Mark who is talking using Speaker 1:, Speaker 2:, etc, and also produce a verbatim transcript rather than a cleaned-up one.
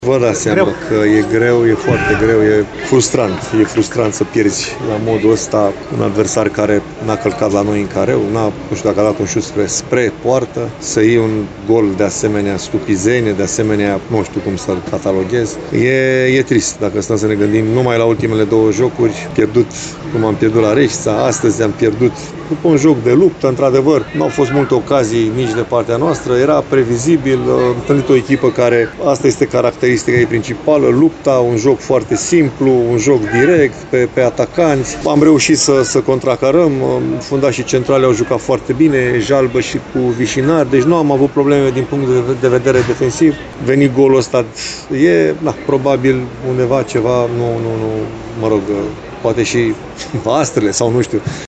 Speaker 1: Vă dați seama că e greu, e foarte greu, e frustrant. E frustrant să pierzi la modul ăsta un adversar care n-a călcat la noi în careu, n-a, nu știu dacă a dat un șut spre, spre poartă, să iei un gol de asemenea stupizenie, de asemenea, nu știu cum să-l cataloghez. E, e trist dacă stăm să ne gândim numai la ultimele două jocuri, pierdut, cum am pierdut la Reșița, astăzi am pierdut după un joc de luptă, într-adevăr, nu au fost multe ocazii nici de partea noastră, era previzibil, am întâlnit o echipă care, asta este caracteristica ei principală, lupta, un joc foarte simplu, un joc direct, pe, pe atacanți. Am reușit să, să contracarăm, fundașii centrale au jucat foarte bine, Jalbă și cu Vișinar, deci nu am avut probleme din punct de vedere defensiv. Veni golul ăsta, e, na, probabil undeva ceva, nu, nu, nu, mă rog, poate și astrele sau nu știu.